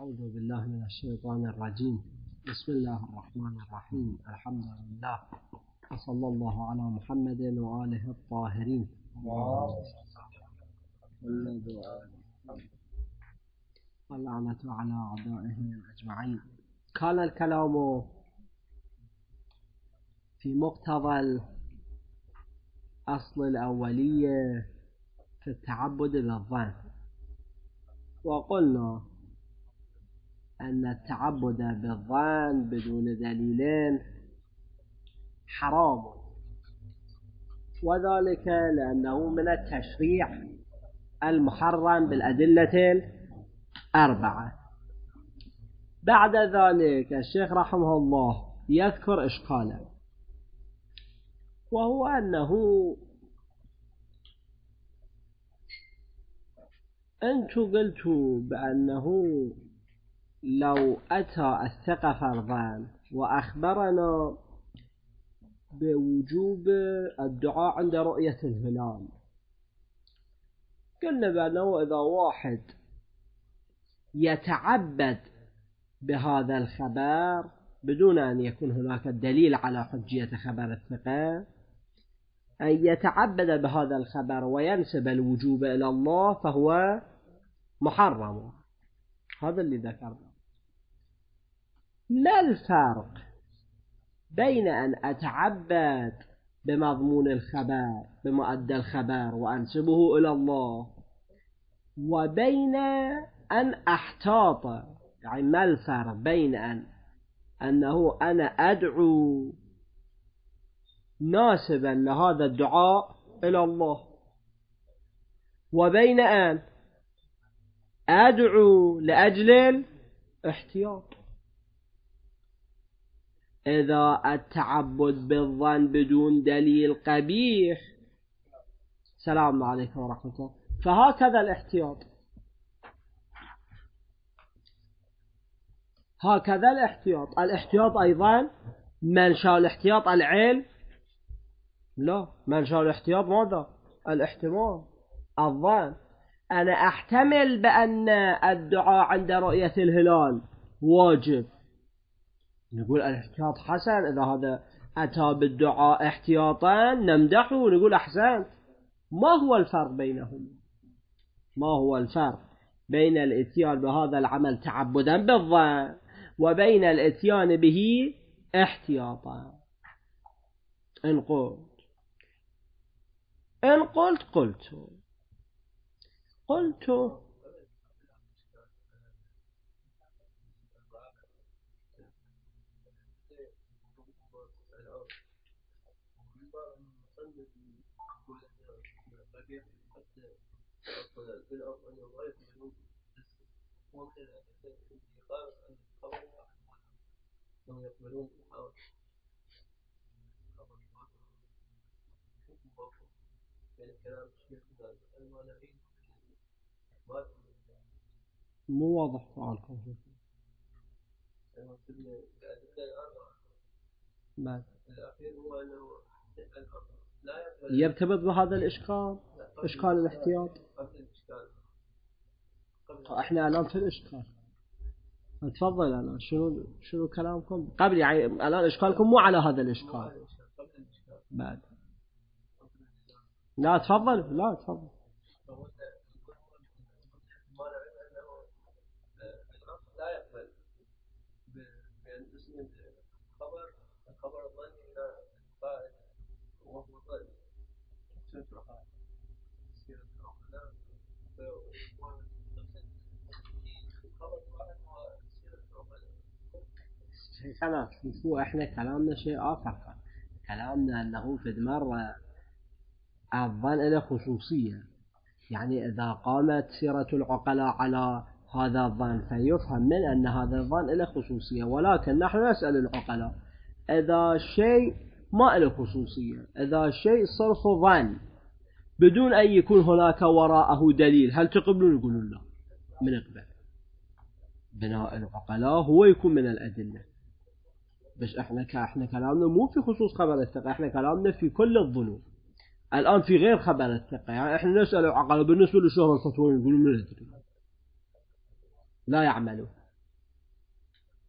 أعوذ بالله من الشيطان الرجيم. بسم الله الرحمن الرحيم. الحمد لله وصلى الله على محمد وآله الطاهرين واللعنة على أعدائهم أجمعين. كان الكلام في مقتضى الأصل الأولية في التعبد بالظن، وقلنا أن التعبد بالظن بدون دليلين حرام، وذلك لأنه من التشريع المحرم بالأدلة الأربعة. بعد ذلك الشيخ رحمه الله يذكر إشكالا، وهو أنه أنتم قلتوا بأنه لو أتى الثقة فرضان وأخبرنا بوجوب الدعاء عند رؤية الهلال، قلنا بأنه إذا واحد يتعبد بهذا الخبر بدون أن يكون هناك دليل على حجية خبر الثقة، أن يتعبد بهذا الخبر وينسب الوجوب إلى الله فهو محرم. هذا اللي ذكرنا. ما الفرق بين أن أتعبد بمضمون الخبر بمؤدى الخبر وأنسبه إلى الله، وبين أن أحتاط؟ يعني ما الفرق بين أنه أنا أدعو ناسبا لهذا الدعاء إلى الله، وبين أن أدعو لأجل الاحتياط؟ إذا التعبد بالظن بدون دليل قبيح، السلام عليكم ورحمة الله، فهكذا الاحتياط. هكذا الاحتياط أيضا منشأ الاحتياط العلم؟ لا، منشأ الاحتياط ماذا؟ الاحتمال، الظن. أنا أحتمل بأن الدعاء عند رؤية الهلال واجب، نقول الاحتياط حسن. إذا هذا أتى بالدعاء احتياطا نمدحه ونقول أحسن. ما هو الفرق بينهم؟ ما هو الفرق بين الاتيان بهذا العمل تعبدا بالظن وبين الاتيان به احتياطا؟ إن قلت مو واضح سؤالكم. يرتبط بهذا الإشكال، إشكال الاحتياط. احنا الآن في الإشكال. تفضل الآن شنو كلامكم قبل؟ يعني الآن إشكالكم مو على هذا الإشكال بعد. لا تفضل. خلاص شوفوا، احنا كلامنا شيء آخر. كلامنا أنه في مرة الظن له خصوصية، يعني إذا قامت سيرة العقلاء على هذا الظن فيفهم من أن هذا الظن له خصوصية، ولكن نحن نسأل العقلاء إذا شيء ما له خصوصية، إذا شيء صرف ظن بدون أن يكون هناك وراءه دليل، هل تقبلون؟ يقولون لا، من قبل. بناء العقلاء هو يكون من الأدلة، بس احنا كلامنا مو في خصوص خبر الثقة، احنا كلامنا في كل الظنون. الآن في غير خبر الثقة، يعني احنا نسأل العقلاء بالنسبة للشهرة الفتوى يقولون من الدليل لا يعملوا.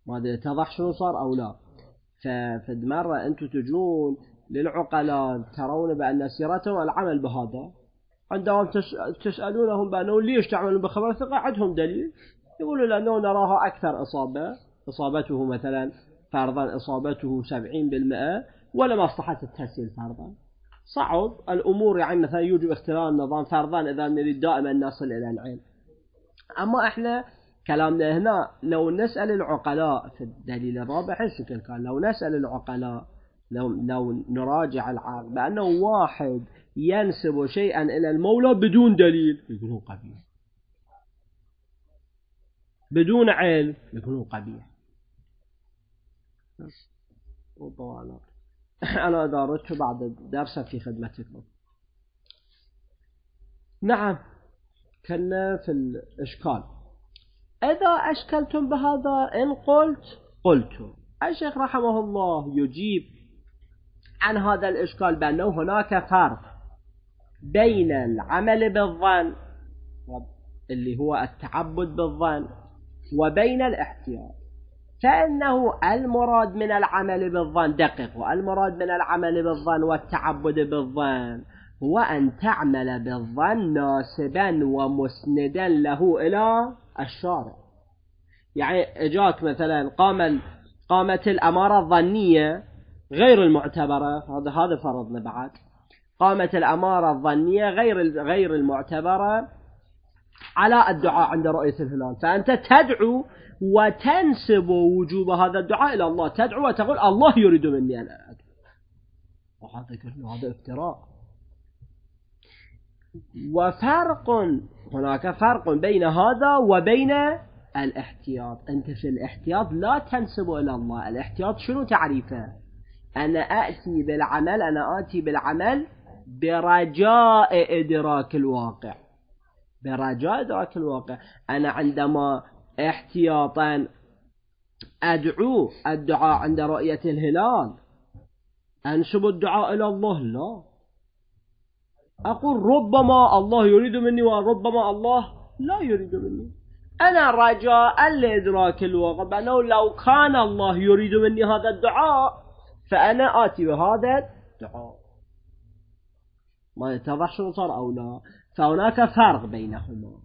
ما أدري اتضح شنو صار أو لا. ففد مرة أنتم تجون للعقلاء ترون بأن سيرتهم العمل بهذا، عندما تسألونهم بأنه ليش تعملون بخبر الثقة عندهم دليل، يقولوا لأنه نراها أكثر إصابته مثلا فرضا إصابته 70% ولا مصلحة التسهيل فرضا، صعب الأمور يعني مثلا يوجب اختلال النظام فرضا إذا نريد دائما نصل إلى العلم. أما إحنا كلامنا هنا لو نسأل العقلاء في الدليل الرابع الشكل كان لو نسأل العقلاء لو نراجع العقل بأنه واحد ينسب شيئا إلى المولى بدون دليل يقولون قبيح، بدون علم يقولون قبيح. أنا أدارت بعد درسا في خدمتكم. نعم كنا في الإشكال. إذا أشكلتم بهذا إن قلت الشيخ رحمه الله يجيب عن هذا الإشكال بأنه هناك فرق بين العمل بالظن اللي هو التعبد بالظن وبين الاحتياط، فإنه المراد من العمل بالظن دقيق، والمراد من العمل بالظن والتعبد بالظن هو أن تعمل بالظن ناسبا ومسندا له إلى الشارع. يعني اجاك مثلا قامت الأمارة الظنية غير المعتبرة، هذا فرضنا بعد قامت الأمارة الظنية غير المعتبرة على الدعاء عند رؤية الهلال، فأنت تدعو وتنسب وجوب هذا الدعاء إلى الله، تدعو وتقول الله يريد مني أن أدعو، وهذا افتراء. هناك فرق بين هذا وبين الاحتياط. أنت في الاحتياط لا تنسب إلى الله. الاحتياط شنو تعريفه؟ أنا آتي بالعمل برجاء إدراك الواقع، أنا عندما احتياطا أدعو الدعاء عند رؤية الهلال أنسب الدعاء إلى الله؟ لا، أقول ربما الله يريد مني وربما الله لا يريد مني. أنا رجاء لإدراك الواقع بأنه لو كان الله يريد مني هذا الدعاء فأنا آتي بهذا الدعاء. ما يتضح شنو صار أو لا؟ فهناك فرق بينهما.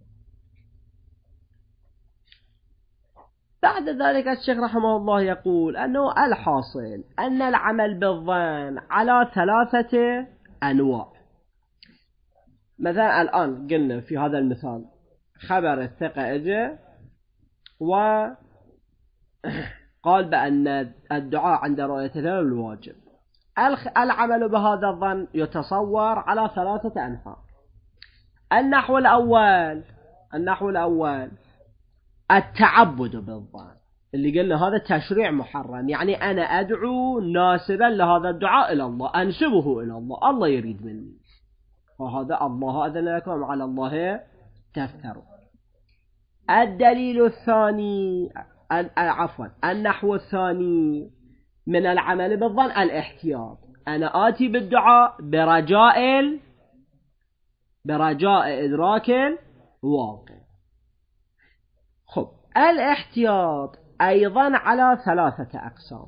بعد ذلك الشيخ رحمه الله يقول أنه الحاصل أن العمل بالظن على 3 أنواع. مثلا الآن قلنا في هذا المثال خبر الثقة اجى وقال بأن الدعاء عند رؤية الهلال الواجب. العمل بهذا الظن يتصور على 3 أنحاء. النحو الأول التعبد بالظن اللي قلنا هذا تشريع محرم، يعني أنا أدعو ناسبا لهذا الدعاء إلى الله، أنسبه إلى الله، الله يريد مني، وهذا الله أذن لكم على الله تفتروا. الدليل الثاني النحو الثاني من العمل بالظن الاحتياط، أنا آتي بالدعاء برجاء إدراك الواقع. خب الاحتياط أيضا على 3 أقسام.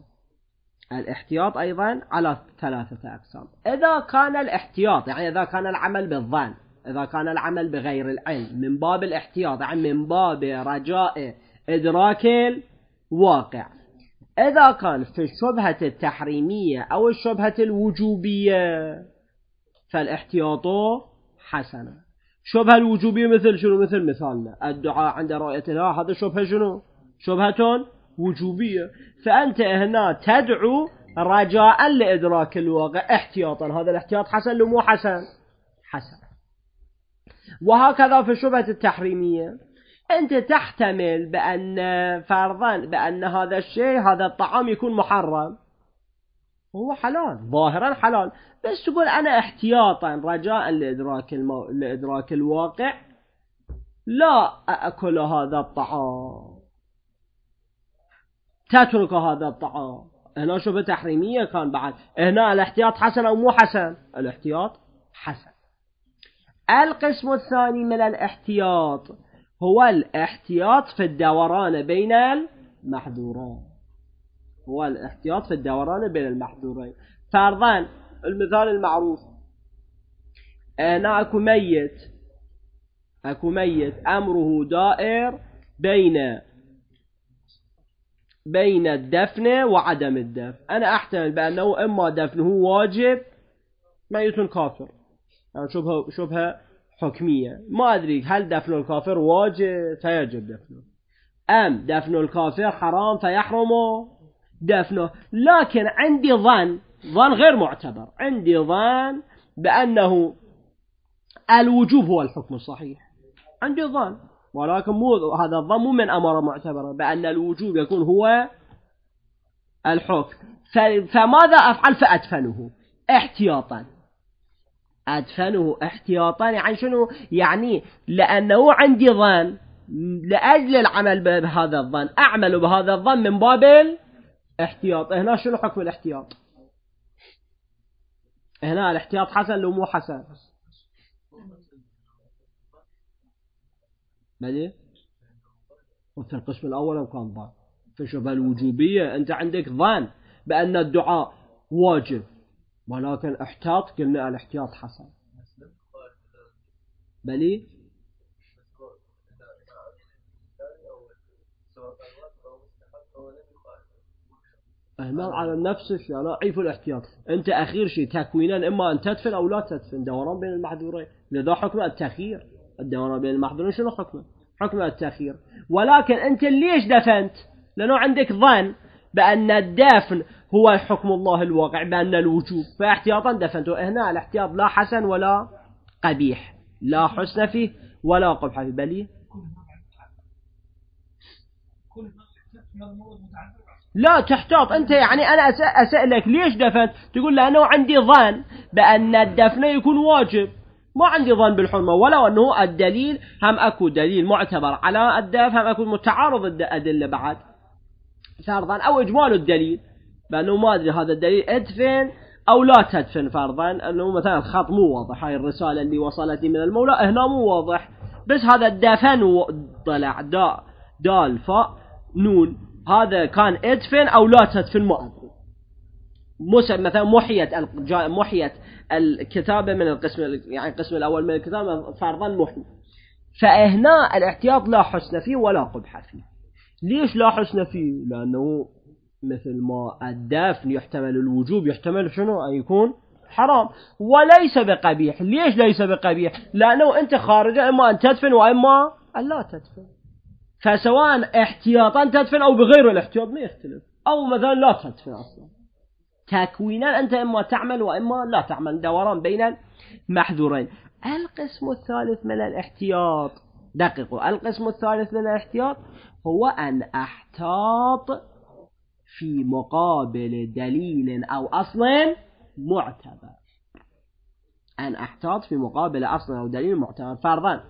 إذا كان الاحتياط يعني إذا كان العمل بالظن، إذا كان العمل بغير العلم من باب الاحتياط يعني من باب رجاء إدراك الواقع، إذا كان في الشبهة التحريمية أو الشبهة الوجوبية فالاحتياط حسنا. شبهة الوجوبية مثل شنو؟ مثل مثالنا الدعاء عند رؤية الهلال، هذا شبهة شنو؟ شبهة وجوبية، فأنت هنا تدعو رجاء لإدراك الواقع احتياطا، هذا الاحتياط حسن لو مو حسن؟ حسن. وهكذا في الشبهة التحريمية أنت تحتمل بأن فرضا بأن هذا الشيء هذا الطعام يكون محرم، هو حلال ظاهرا حلال، بس تقول أنا احتياطا رجاء لإدراك الواقع لا أأكل هذا الطعام، تترك هذا الطعام. هنا شبهة تحريمية كان بعد، هنا الاحتياط حسن أو مو حسن؟ الاحتياط حسن. القسم الثاني من الاحتياط هو الاحتياط في الدوران بين المحذورين، هو الاحتياط في الدوران بين المحذورين. فرضا المثال المعروف، أنا أكو ميت أمره دائر بين الدفن وعدم الدفن. أنا أحتمل بأنه إما دفنه واجب، ميت كافر، يعني شبهة حكمية، ما أدري هل دفن الكافر واجب فيجب دفنه، أم دفن الكافر حرام فيحرم دفنه. لكن عندي ظن غير معتبر، عندي ظن بأنه الوجوب هو الحكم الصحيح، عندي ظن، ولكن هذا الظن مو من أمر معتبرة بأن الوجوب يكون هو الحكم. فماذا أفعل؟ فأدفنه احتياطا. أدفنه احتياطا يعني شنو؟ يعني لأنه عندي ظن، لأجل العمل بهذا الظن أعمل بهذا الظن من باب الاحتياط. هنا شنو حكم الاحتياط؟ هنا الاحتياط حسن لو مو حسن؟ بدي وفي القسم الأول كان ظن في شبه الوجوبية، أنت عندك ظن بأن الدعاء واجب، ولكن احتاط، قلنا الاحتياط حسن. بلي هنا على نفس الشيء، لا عيف الاحتياط، أنت أخير شيء تكوينا إما أن تدفن أو لا تدفن، دوران بين المحذورين، لذا حكم التأخير. الدوران بين المحذورين شنو حكمه؟ حكم التأخير. ولكن أنت ليش دفنت؟ لأنه عندك ظن بأن الدفن هو حكم الله الواقع، بأن الوجوب، فاحتياطا دفنته. هنا الاحتياط لا حسن ولا قبيح، لا حسن فيه ولا قبح فيه، بل لا تحتاط أنت. يعني أنا أسألك ليش دفنت، تقول لأنه عندي ظن بأن الدفن يكون واجب، ما عندي ظن بالحرمة، ولو أنه الدليل هم أكو دليل معتبر على الدفن، هم أكو متعارض الأدلة بعد فرضا، أو إجمال الدليل بأنه ما أدري هذا الدليل ادفن أو لا تدفن. فرضا أنه مثلا الخط مو واضح، هاي الرسالة اللي وصلتني من المولى هنا مو واضح، بس هذا الدفن طلع دال فاء نون، هذا كان ادفن أو لا تدفن ما أدري. مثلا محيت الكتابة من القسم، يعني القسم الأول من الكتابة فرضا محي، فهنا الاحتياط لا حسن فيه ولا قبح فيه. ليش لا حسن فيه؟ لأنه مثل ما الدفن يحتمل الوجوب، يحتمل شنو؟ أن يكون حرام، وليس بقبيح. ليش ليس بقبيح؟ لأنه أنت خارجة إما أن تدفن وإما أن لا تدفن، فسواء احتياطا تدفن أو بغير الاحتياط ما يختلف، أو مثلا لا تدفن أصلا، تكوينا أنت إما تعمل وإما لا تعمل، دوران بين المحذورين. القسم الثالث من الاحتياط، دقيقوا، القسم الثالث من الاحتياط هو أن أحتاط في مقابل دليل أو أصل معتبر. أن أحتاط في مقابل أصل أو دليل معتبر. فرضا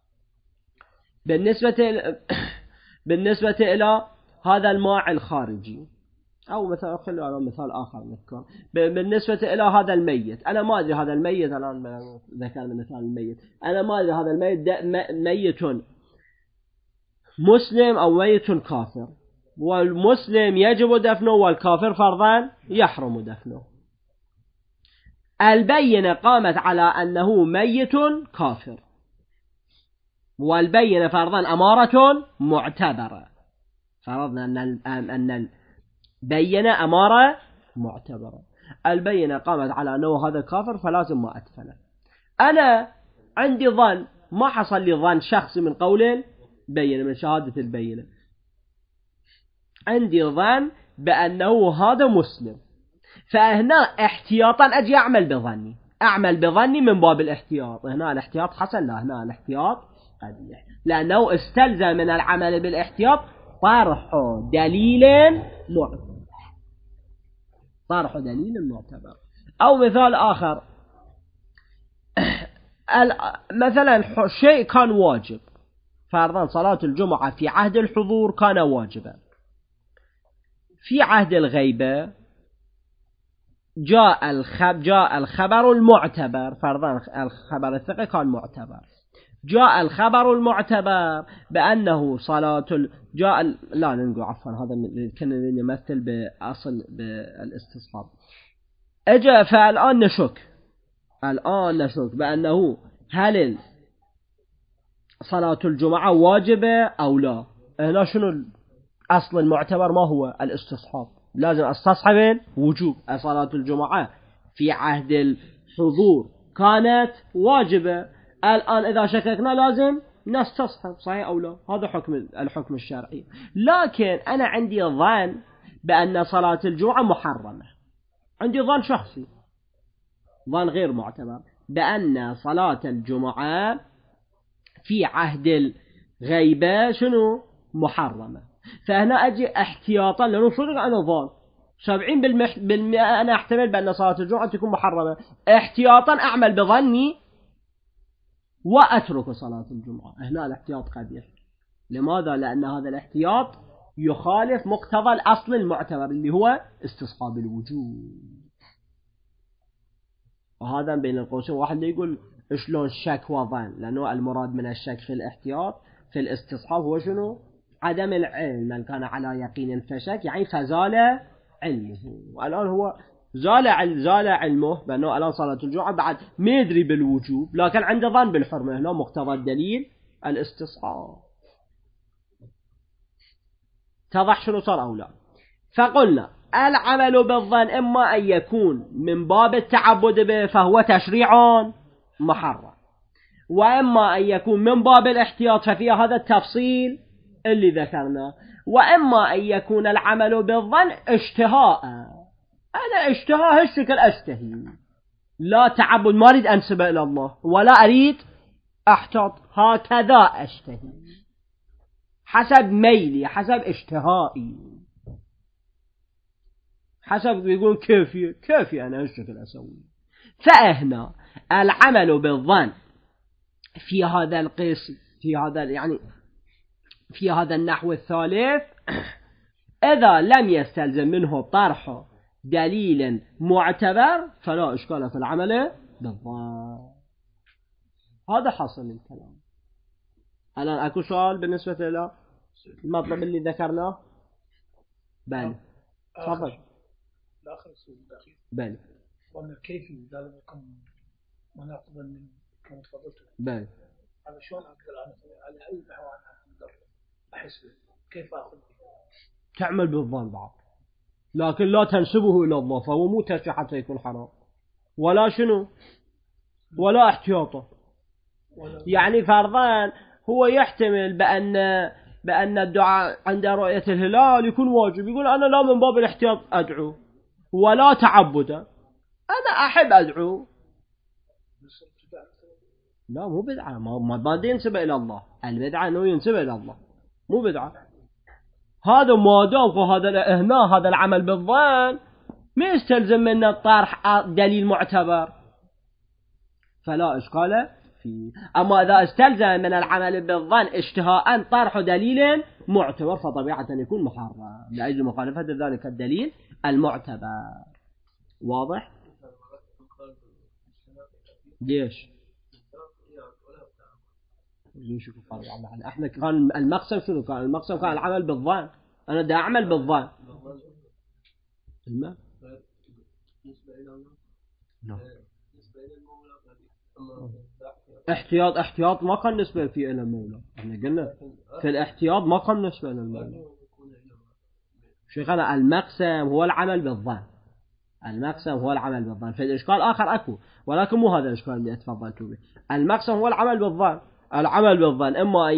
بالنسبة إلى هذا الماء الخارجي، أو مثلا خلوا على مثال آخر نذكر، بالنسبة إلى هذا الميت، أنا ما أدري هذا الميت، الآن ذكرنا مثال الميت، أنا ما أدري هذا الميت ميت مسلم أو ميت كافر، والمسلم يجب دفنه والكافر فرضا يحرم دفنه. البينة قامت على أنه ميت كافر، والبينة فرضا أمارة معتبرة، فرضنا أن البينة أمارة معتبرة، البينة قامت على أنه هذا كافر فلازم ما أدفنه. أنا عندي ظن، ما حصل لي ظن شخصي من قول بينة، من شهادة البينة، عندي ظن بأنه هذا مسلم، فهنا احتياطا أجي أعمل بظني من باب الاحتياط. هنا الاحتياط حسن، لا هنا الاحتياط قبيح، لأنه استلزم من العمل بالاحتياط طرح دليل معتبر. أو مثال آخر، مثلا شيء كان واجب، فرضا صلاة الجمعة في عهد الحضور كان واجبا، في عهد الغيبة جاء الخبر المعتبر، فرضا الخبر الثقة كان معتبر، جاء الخبر المعتبر بأنه لا ننقل عفوا هذا كنا نمثل بأصل بالاستصحاب. أجا فالآن نشك بأنه هل صلاة الجمعة واجبة أو لا. هنا شنو أصل المعتبر؟ ما هو الاستصحاب، لازم استصحب وجوب. صلاة الجمعة في عهد الحضور كانت واجبة، الآن إذا شككنا لازم نستصحب صحيح أو لا. هذا الحكم الشرعي. لكن أنا عندي ظن بأن صلاة الجمعة محرمة، عندي ظن شخصي، ظن غير معتبر، بأن صلاة الجمعة في عهد الغيبة شنو محرمة. فهنا أجي احتياطا، لأنه صدق أنا ظن 70% أنا أحتمل بأن صلاة الجمعة تكون محرمة، احتياطا أعمل بظني وأترك صلاة الجمعة. هنا الاحتياط قبيح. لماذا؟ لأن هذا الاحتياط يخالف مقتضى الأصل المعتبر اللي هو استصحاب الوجوب. وهذا بين القوسين واحد يقول شلون شك وظن، لأنه المراد من الشك في الاحتياط في الاستصحاب هو شنو؟ عدم العلم. من كان على يقين فشك يعني فزال علمه، والآن هو زال علمه بأنه الآن صلاة الجمعة بعد ما يدري بالوجوب لكن عنده ظن بالحرمة. هنا مقتضى الدليل الاستصحاب. تضح شنو صار أو لا؟ فقلنا العمل بالظن إما أن يكون من باب التعبد به فهو تشريع محرم، وإما أن يكون من باب الاحتياط ففيها هذا التفصيل اللي ذكرناه، وإما أن يكون العمل بالظن اشتهاء. أنا اشتهاء هالشكل أشتهي، لا تعبد، ما أريد أنسب إلى الله ولا أريد أحتاط، هكذا أشتهي حسب ميلي حسب اشتهائي، حسب يقول كيفي أنا هالشكل أسوي. فهنا العمل بالظن في هذا القسم في هذا النحو الثالث إذا لم يستلزم منه طرح دليل معتبر فلا إشكال في العمل بالظن. هذا حصل الكلام. الآن أكو سؤال بالنسبة إلى المطلب اللي ذكرناه؟ بل تفضل. الآخر السؤال الأخير بل وأن كيف إذا لم يكن مناقضا من كما تفضلت بل أنا شلون أقدر على أي نحو أنا أقدر أحس كيف أخذ تعمل بالظن بعض، لكن لا تنسبه إلى الله، فهو مو تشريع حتى يكون حرام ولا شنو ولا احتياطه. يعني فرضان هو يحتمل بأن الدعاء عند رؤية الهلال يكون واجب، يقول أنا لا من باب الاحتياط أدعو ولا تعبدا، أنا أحب أدعو. لا مو بدعة، ما ينسب إلى الله. البدعة أنه ينسب إلى الله، مو بدعة. هذا ما دام هذا العمل بالظن ما يستلزم منا طرح دليل معتبر فلا إشكال فيه. أما إذا استلزم من العمل بالظن اشتهاء طرح دليل معتبر فطبيعة يكون محرم لأجل مخالفة ذلك الدليل المعتبر. واضح؟ ليش احنا كان المقصد شنو؟ كان المقصد كان العمل بالظن. انا دا اعمل بالظن. احتياط ما كان نسبة فيه الى المولى. احنا قلنا في الاحتياط ما كان نسبة الى المولى. شيخنا المقسم هو العمل بالظن، المقسم هو العمل بالظن. في الاشكال اخر اكو ولكن مو هذا الاشكال اللي اتفضلت به. المقسم هو العمل بالظن. العمل بالظن اما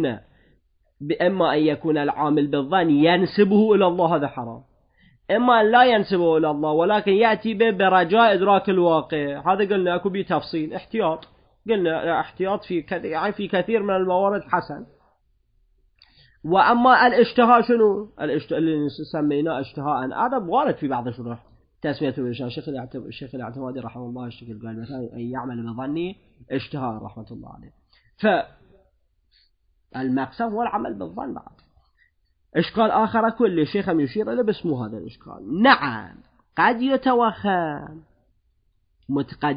ان يكون العامل بالظن ينسبه الى الله، هذا حرام، اما ان لا ينسبه الى الله ولكن ياتي به برجاء ادراك الواقع. هذا قلنا اكو به تفصيل احتياط، قلنا احتياط في كثير من الموارد حسن. واما الاشتهاء شنو؟ الاشتهاء اللي سميناه اشتهاء هذا وارد في بعض الشروح تسميته الشيخ الاعتمادي رحمه الله الشكل قال مثلا أن يعمل بظني اشتهاء رحمة الله عليه. فالمقسم هو العمل بالظن. بعد إشكال آخر كل الشيخ يشير إليه باسمه هذا الإشكال. نعم قد يتوهم قد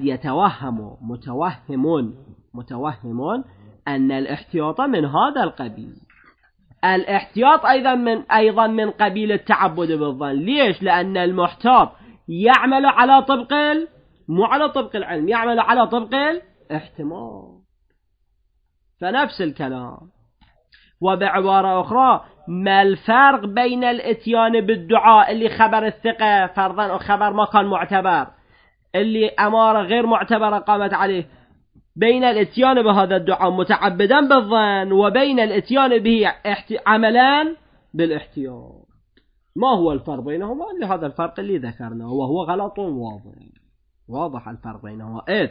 متوهم أن الاحتياط من هذا القبيل. الاحتياط أيضا من قبيل التعبد بالظن. ليش؟ لأن المحتاط يعمل على طبق مو على طبق العلم، يعمل على طبق الاحتمال. فنفس الكلام. وبعبارة أخرى، ما الفرق بين الاتيان بالدعاء اللي خبر الثقة فرضا أو خبر ما كان معتبر، اللي أمارة غير معتبرة قامت عليه، بين الاتيان بهذا الدعاء متعبدا بالظن وبين الاتيان به عملان بالاحتياط؟ ما هو الفرق بينهما؟ لهذا الفرق اللي ذكرناه، وهو غلط واضح الفرق بينهما. إذ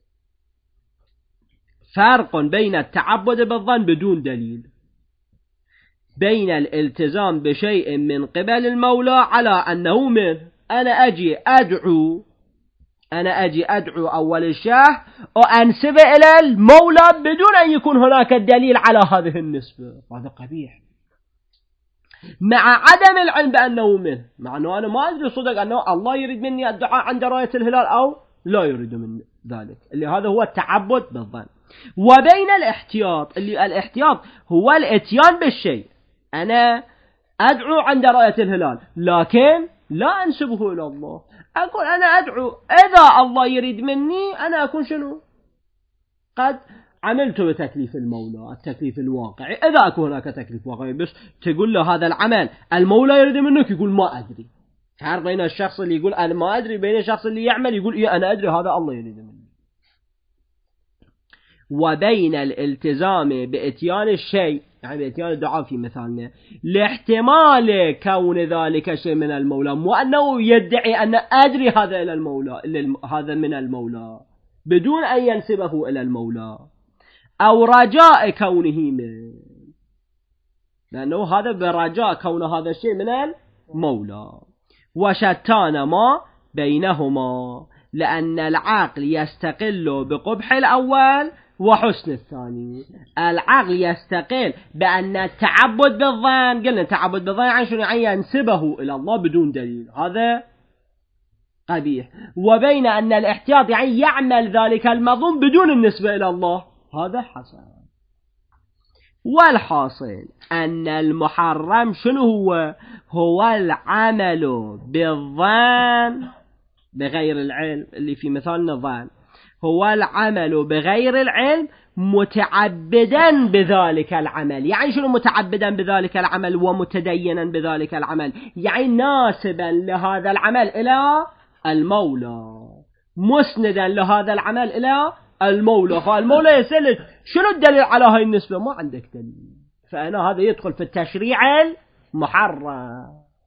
فرق بين التعبد بالظن بدون دليل، بين الالتزام بشيء من قبل المولى على أنه منه. أنا أجي أدعو أول الشاه وأنسب إلى المولى بدون أن يكون هناك دليل على هذه النسبة، هذا قبيح، مع عدم العلم بأنه منه، مع أنه أنا ما أدري صدق أنه الله يريد مني الدعاء عند رؤية الهلال أو لا يريد من ذلك، اللي هذا هو التعبد بالظن. وبين الاحتياط، اللي الاحتياط هو الاتيان بالشيء، أنا أدعو عند رؤية الهلال لكن لا أنسبه إلى الله، أقول أنا أدعو إذا الله يريد مني أنا أكون شنو؟ قد عملت بتكليف المولى، التكليف الواقعي. إذا أكون هناك تكليف واقعي بس تقول له هذا العمل المولى يريد منك، يقول ما أدري. فرق بين الشخص اللي يقول أنا ما أدري بين الشخص اللي يعمل يقول إيه أنا أدري هذا الله يريد مني. وبين الالتزام بإتيان الشيء، يعني بإتيان الدعاء في مثالنا، لاحتمال كون ذلك شيء من المولى، مو أنه يدعي أن أدري هذا إلى المولى، هذا من المولى بدون أن ينسبه إلى المولى، أو رجاء كونه منه، لأنه هذا برجاء كون هذا الشيء من المولى. وشتان ما بينهما، لأن العقل يستقل بقبح الأول وحسن الثاني. العقل يستقل بأن التعبد بالظن، قلنا التعبد بالظن يعني شنو؟ يعني ينسبه إلى الله بدون دليل، هذا قبيح. وبين أن الاحتياط يعني يعمل ذلك المظن بدون النسبة إلى الله، هذا حسن. والحاصل أن المحرم شنو هو العمل بالظن بغير العلم، اللي في مثالنا الظن، هو العمل بغير العلم متعبدا بذلك العمل. يعني شنو متعبدا بذلك العمل ومتدينا بذلك العمل؟ يعني ناسبا لهذا العمل إلى المولى، مسندا لهذا العمل إلى المولى. فالمولى يسألك شنو الدليل على هاي النسبة؟ ما عندك دليل، فأنا هذا يدخل في التشريع المحرم،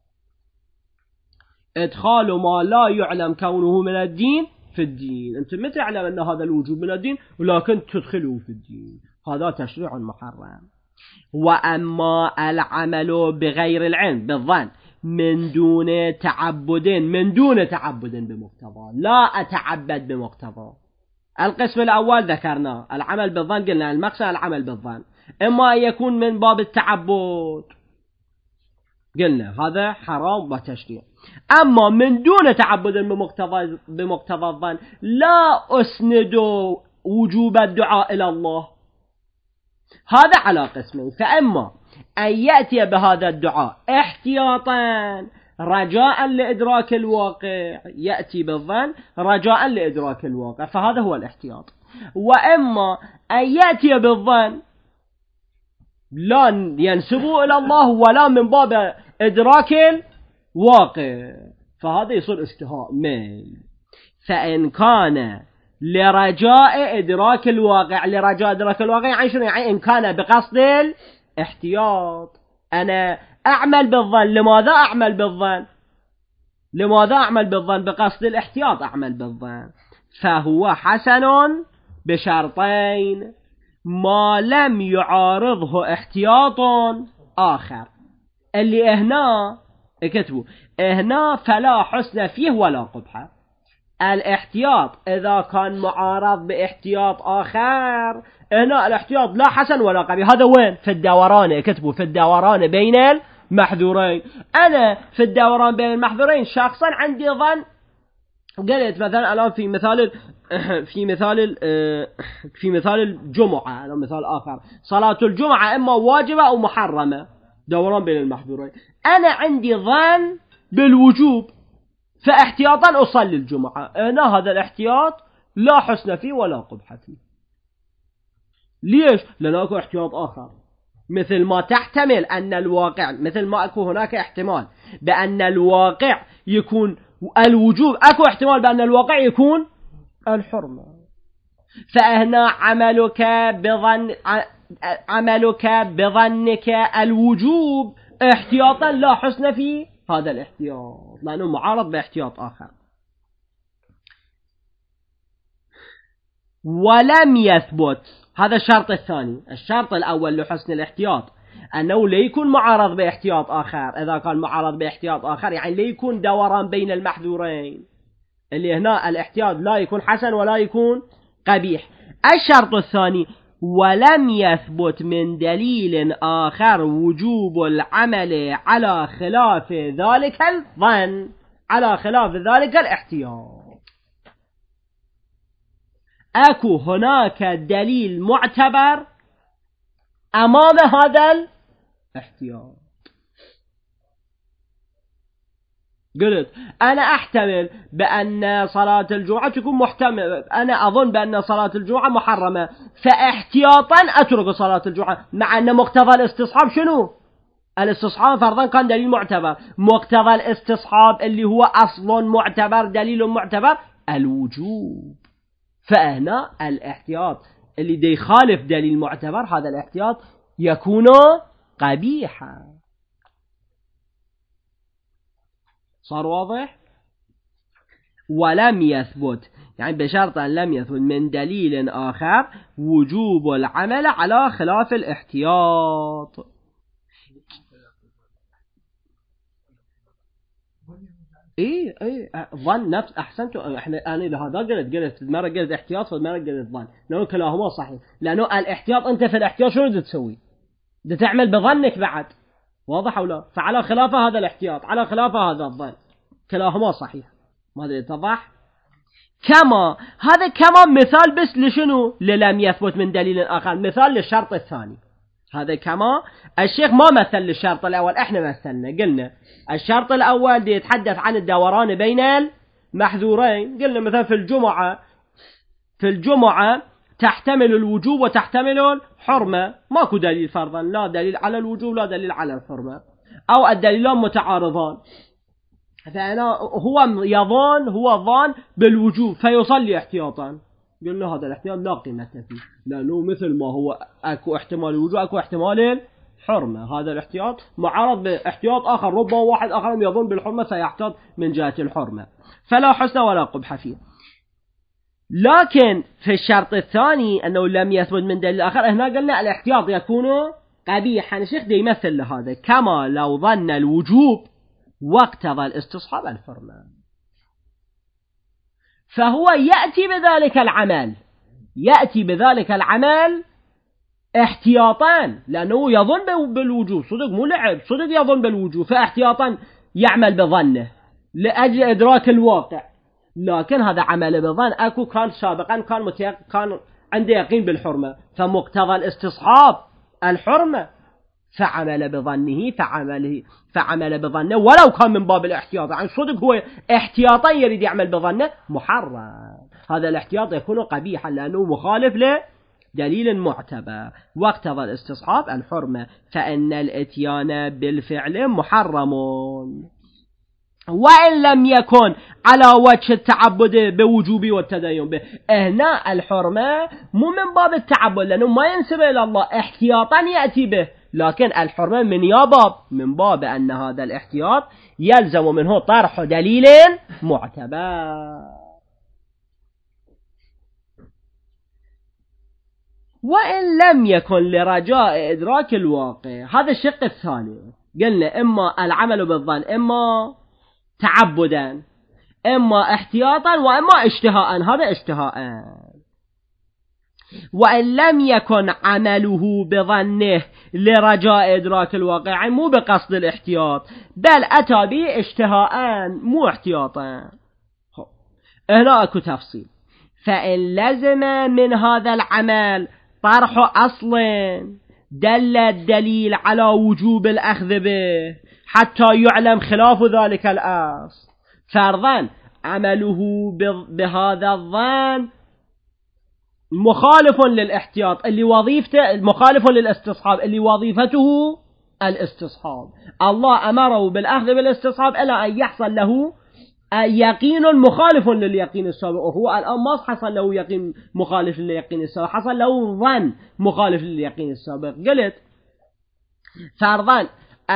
إدخال ما لا يعلم كونه من الدين في الدين. أنت متى تعلم أن هذا الوجوب من الدين ولكن تدخله في الدين، هذا تشريع محرم. وأما العمل بغير العلم بالظن من دون تعبد بمقتضى، لا أتعبد بمقتضى. القسم الأول ذكرنا العمل بالظن، قلنا المقصد العمل بالظن، إما أن يكون من باب التعبد، قلنا هذا حرام وتشريع. أما من دون تعبد بمقتضى الظن، لا أسند وجوب الدعاء إلى الله، هذا على قسمين. فأما أن يأتي بهذا الدعاء احتياطا رجاء لإدراك الواقع، يأتي بالظن رجاء لإدراك الواقع، فهذا هو الاحتياط. وإما أن يأتي بالظن لا ينسبه إلى الله ولا من باب إدراك الواقع، فهذا يصير اشتهاء ميل. فإن كان لرجاء إدراك الواقع، يعني شنو؟ يعني إن كان بقصد الاحتياط، أنا أعمل بالظن. لماذا أعمل بالظن؟ بقصد الاحتياط أعمل بالظن، فهو حسن بشرطين: ما لم يعارضه احتياط آخر. اللي هنا اكتبوا هنا فلا حسن فيه ولا قبح. الاحتياط إذا كان معارض باحتياط آخر، هنا الاحتياط لا حسن ولا قبيح. هذا وين؟ في الدوران، اكتبوا في الدوران بين المحذورين. أنا في الدوران بين المحذورين شخصا عندي ظن قلت مثلا الآن في مثال الجمعة، على مثال آخر، صلاة الجمعة إما واجبة أو محرمة، دوران بين المحظورين. أنا عندي ظن بالوجوب، فاحتياطا أصلي الجمعة. هنا هذا الاحتياط لا حسن فيه ولا قبح فيه. ليش؟ لأن أكو احتياط آخر، مثل ما تحتمل أن الواقع، مثل ما أكو هناك احتمال بأن الواقع يكون الوجوب، أكو احتمال بأن الواقع يكون الحرمة. فهنا عملك بظنك الوجوب احتياطا لا حسن فيه هذا الاحتياط، لأنه معارض باحتياط آخر. ولم يثبت، هذا الشرط الثاني. الشرط الأول لحسن الاحتياط أنه لا يكون معارض باحتياط آخر. إذا كان معارض باحتياط آخر يعني لا يكون دوران بين المحذورين، اللي هنا الاحتياط لا يكون حسن ولا يكون قبيح. الشرط الثاني: ولم يثبت من دليل آخر وجوب العمل على خلاف ذلك الظن، على خلاف ذلك الاحتياط. أكو هناك دليل معتبر أمام هذا الاحتياط. قلت أنا أحتمل بأن صلاة الجمعة تكون محتمل، أنا أظن بأن صلاة الجمعة محرمة، فاحتياطا أترك صلاة الجمعة، مع أن مقتضى الاستصحاب شنو؟ الاستصحاب فرضا كان دليل معتبر. مقتضى الاستصحاب اللي هو أصل معتبر، دليل معتبر، الوجوب. فهنا الاحتياط اللي دي يخالف دليل معتبر، هذا الاحتياط يكون قبيحا. صار واضح؟ ولم يثبت يعني بشرط أن لم يثبت من دليل آخر وجوب العمل على خلاف الاحتياط. ايه ظن نفس، احسنتوا. انا لهذا قلت مرة قلت احتياط ومرة قلت ظن، لانه كلاهما صحيح. لانه الاحتياط انت في الاحتياط شنو بدك تسوي؟ بدك تعمل بظنك بعد، واضح او لا؟ فعلى خلاف هذا الاحتياط، على خلاف هذا الظن، كلاهما صحيح. ما ادري اتضح؟ كما هذا كمان مثال بس لشنو؟ للم يثبت من دليل آخر، مثال للشرط الثاني. هذا كما الشيخ ما مثل للشرط الأول، احنا مثلنا. قلنا الشرط الأول دي يتحدث عن الدوران بين المحذورين. قلنا مثلا في الجمعة تحتمل الوجوب وتحتمل الحرمة، ماكو دليل فرضا، لا دليل على الوجوب لا دليل على الحرمة، أو الدليلان متعارضان. فأنا هو ظان بالوجوب فيصلي احتياطا. قلنا هذا الاحتياط لا قيمة فيه، لأنه مثل ما هو أكو احتمال الوجوب أكو احتمال الحرمة. هذا الاحتياط معارض باحتياط آخر، ربما واحد آخر يظن بالحرمة فيحتاط من جهة الحرمة، فلا حسن ولا قبح فيه. لكن في الشرط الثاني أنه لم يثبت من دليل آخر، هنا قلنا الاحتياط يكون قبيحا. الشيخ دي يمثل لهذا: كما لو ظن الوجوب واقتضى الاستصحاب الحرمة، فهو يأتي بذلك العمل احتياطا، لأنه يظن بالوجوب، صدق مو لعب، صدق يظن بالوجوب، فاحتياطا يعمل بظنه لأجل إدراك الواقع. لكن هذا عمل بظن، أكو كان سابقا كان عنده يقين بالحرمة، فمقتضى الاستصحاب الحرمة، فعمل بظنه ولو كان من باب الاحتياط. يعني صدق هو احتياطا يريد يعمل بظنه، محرم. هذا الاحتياط يكون قبيحا لأنه مخالف لدليل معتبر. واقتضى الاستصحاب الحرمة، فإن الاتيان بالفعل محرم وإن لم يكن على وجه التعبد بوجوب والتدين به. هنا الحرمة مو من باب التعبد، لأنه ما ينسب إلى الله، احتياطا يأتي به. لكن الحرمة من باب أن هذا الاحتياط يلزم منه طرح دليل معتبر. وإن لم يكن لرجاء إدراك الواقع، هذا الشق الثاني. قلنا إما العمل بالظن، إما تعبدا، إما احتياطا، وإما اشتهاء. هذا اشتهاء. وإن لم يكن عمله بظنه لرجاء إدراك الواقع، مو بقصد الاحتياط، بل أتى به اشتهاء مو احتياطا. هنا أكو تفصيل. فإن لزم من هذا العمل طرح أصل دل الدليل على وجوب الأخذ به حتى يعلم خلاف ذلك الأصل، فرضا عمله بهذا الظن مخالف للاحتياط اللي وظيفته، مخالف للاستصحاب اللي وظيفته الاستصحاب. الله أمره بالأخذ بالاستصحاب إلى أن يحصل له يقين مخالف لليقين السابق، وهو الآن ما حصل له يقين مخالف لليقين السابق، حصل له ظن مخالف لليقين السابق. قلت فرضا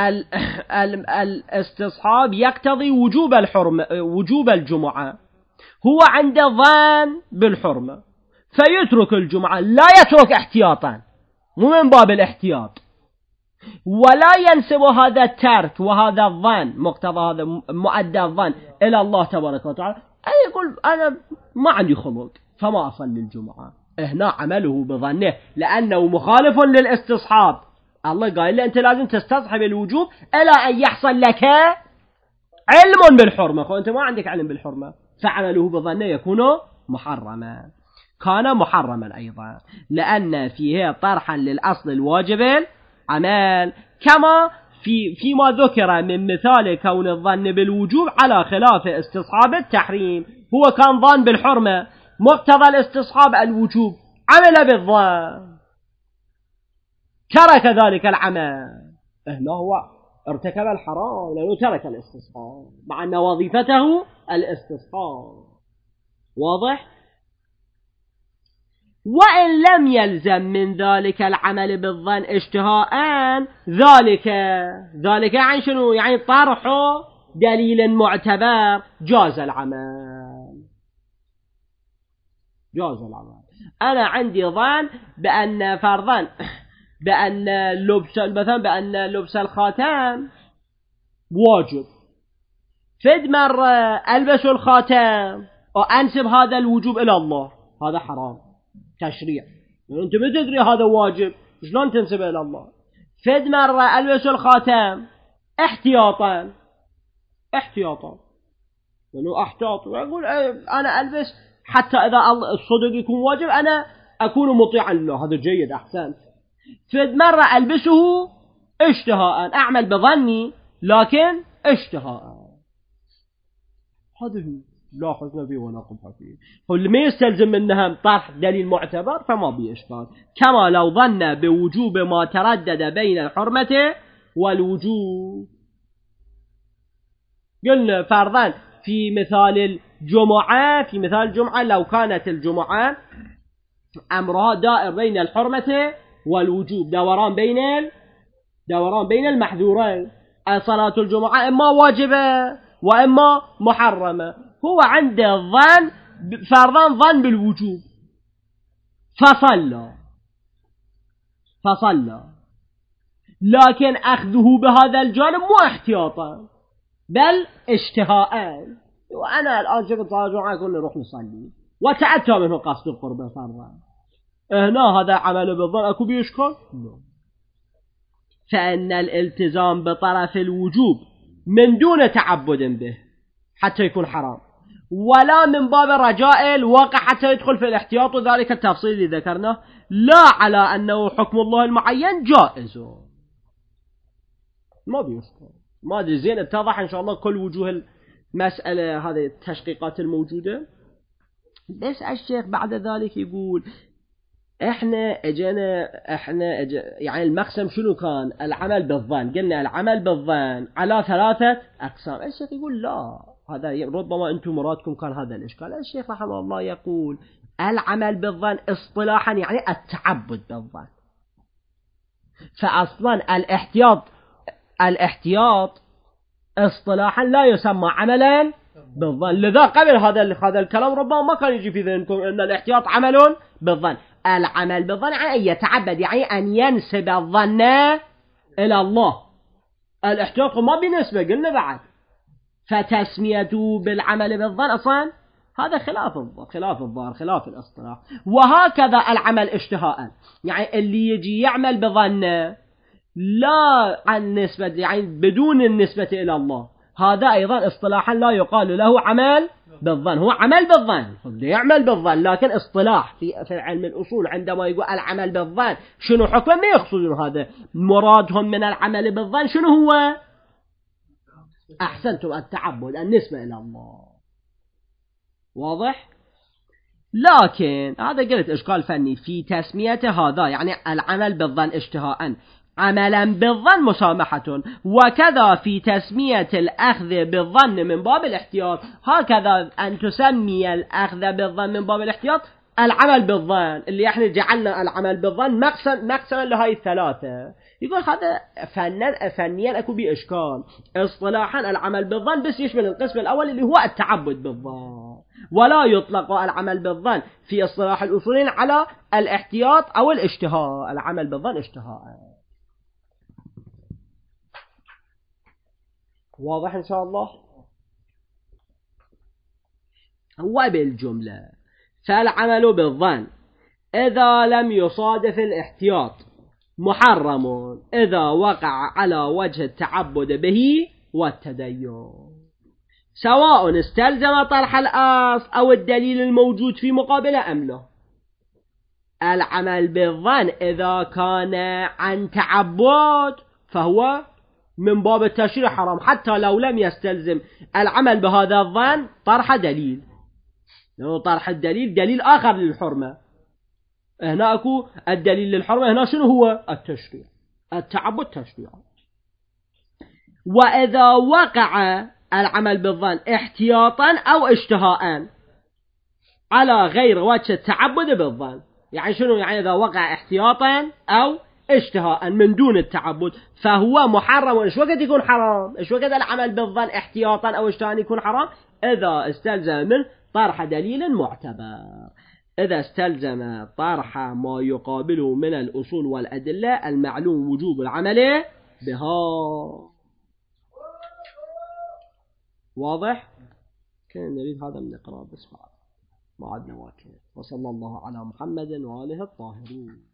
الاستصحاب يقتضي وجوب الجمعة، هو عنده ظن بالحرمة فيترك الجمعة، لا يترك احتياطا، مو من باب الاحتياط، ولا ينسب هذا الترك وهذا الظن مقتضى هذا مؤدى الظن إلى الله تبارك وتعالى، أي يقول أنا ما عندي خلق فما أصلي الجمعة. هنا عمله بظنه لأنه مخالف للاستصحاب. الله قال له أنت لازم تستصحب الوجوب إلى أن يحصل لك علم بالحرمة، فأنت ما عندك علم بالحرمة، فعمله بظنه يكون محرما. كان محرما أيضا لأن فيه طرحا للأصل الواجب العمل، كما فيما ذكر من مثال كون الظن بالوجوب على خلاف استصحاب التحريم. هو كان ظن بالحرمة، مقتضى الاستصحاب الوجوب، عمل بالظن ترك ذلك العمل، هنا هو ارتكب الحرام لأنه ترك الاستصحاب مع أن وظيفته الاستصحاب. واضح؟ وإن لم يلزم من ذلك العمل بالظن اشتهاء، ذلك عن شنو؟ يعني طرح دليل معتبر جاز العمل. أنا عندي ظن بأن فرضا بأن لبس الخاتم واجب، فد مرة ألبس الخاتم وأنسب هذا الوجوب إلى الله، هذا حرام تشريع، يعني أنت ما تدري هذا واجب، شلون تنسبه إلى الله؟ فد مرة ألبس الخاتم احتياطا، لأنه أحتاط وأقول أنا ألبس حتى إذا الصدق يكون واجب أنا أكون مطيعا له، هذا جيد أحسن. فد مرة ألبسه اشتهاء، أعمل بظني لكن اشتهاء، هذا لا حزن فيه ولا قبح فيه. واللي ما يستلزم منها طرح دليل معتبر فما بيه إشكال، كما لو ظن بوجوب ما تردد بين الحرمة والوجوب. قلنا فرضا في مثال الجمعة لو كانت الجمعة أمرها دائر بين الحرمة والوجوب، دوران بين المحذورين، صلاة الجمعة إما واجبة وإما محرمة، هو عنده ظن بالوجوب فصلى، لكن أخذه بهذا الجانب مو احتياطا بل اشتهاء، وأنا الآن شفت صلاة الجمعة كنا نروح نصلي وتأتى منه قصد القربة فرضا، هنا هذا عمل بالظن أكو بيشكل. فإن الالتزام بطرف الوجوب من دون تعبد به حتى يكون حرام، ولا من باب رجاء الواقع حتى يدخل في الاحتياط، وذلك التفصيل اللي ذكرناه، لا على أنه حكم الله المعين جائز، ما بيشكل. ما أدري زين اتضح إن شاء الله كل وجوه المسألة هذه التشقيقات الموجودة. بس الشيخ بعد ذلك يقول يعني المقسم شنو كان؟ العمل بالظن. قلنا العمل بالظن على 3 أقسام. الشيخ يقول لا، هذا ربما أنتم مرادكم كان هذا الإشكال. الشيخ رحمه الله يقول العمل بالظن اصطلاحا يعني التعبد بالظن، فأصلا الاحتياط اصطلاحا لا يسمى عملا بالظن. لذا قبل هذا الكلام ربما ما كان يجي في ذهنكم أن الاحتياط عمل بالظن. العمل بالظن يعني أن يتعبد، يعني أن ينسب الظن إلى الله. الاحتياط ما بنسبة قلنا بعد، فتسميته بالعمل بالظن أصلا هذا خلاف الظاهر، خلاف الاصطلاح. وهكذا العمل اشتهاء، يعني اللي يجي يعمل بظن لا عن نسبة، يعني بدون النسبة إلى الله، هذا أيضا اصطلاحا لا يقال له عمل بالظن هو عمل بالظن، بده يعمل بالظن، لكن اصطلاح في علم الأصول عندما يقول العمل بالظن شنو حكمه ما يقصدون هذا، مرادهم من العمل بالظن شنو هو؟ أحسنتم، التعبد، النسبة إلى الله. واضح؟ لكن هذا قلت إشكال فني في تسمية هذا، يعني العمل بالظن اشتهاء عملا بالظن مسامحة، وكذا في تسمية الأخذ بالظن من باب الاحتياط، هكذا أن تسمي الأخذ بالظن من باب الاحتياط العمل بالظن، اللي احنا جعلنا العمل بالظن مقسما لهاي الثلاثة. يقول هذا فنيا أكو بإشكال، اصطلاحا العمل بالظن بس يشمل القسم الأول اللي هو التعبد بالظن، ولا يطلق العمل بالظن في اصطلاح الأصولين على الاحتياط أو الاشتهاء، العمل بالظن اشتهاء. واضح إن شاء الله؟ وبالجملة فالعمل بالظن إذا لم يصادف الاحتياط محرم إذا وقع على وجه التعبد به والتدين، سواء استلزم طرح الأصل أو الدليل الموجود في مقابله أم لا. العمل بالظن إذا كان عن تعبد فهو من باب التشريع حرام، حتى لو لم يستلزم العمل بهذا الظن طرح دليل، لأنه طرح الدليل دليل آخر للحرمة. هنا أكو الدليل للحرمة، هنا شنو هو؟ التشريع، التعبد تشريع. وإذا وقع العمل بالظن احتياطا أو اشتهاء على غير وجه التعبد بالظن، يعني شنو؟ يعني إذا وقع احتياطا أو اشتهاء من دون التعبد فهو محرم. إيش وقت يكون حرام؟ إيش وقت العمل بالظن احتياطا أو اشتهاء يكون حرام؟ إذا استلزم من طرح دليل معتبر، إذا استلزم طرح ما يقابله من الأصول والأدلة المعلوم وجوب العمل بها. واضح؟ كان نريد هذا من نقرأ بس بعد ما عدنا واكد. وصلى الله على محمد وآله الطاهرين.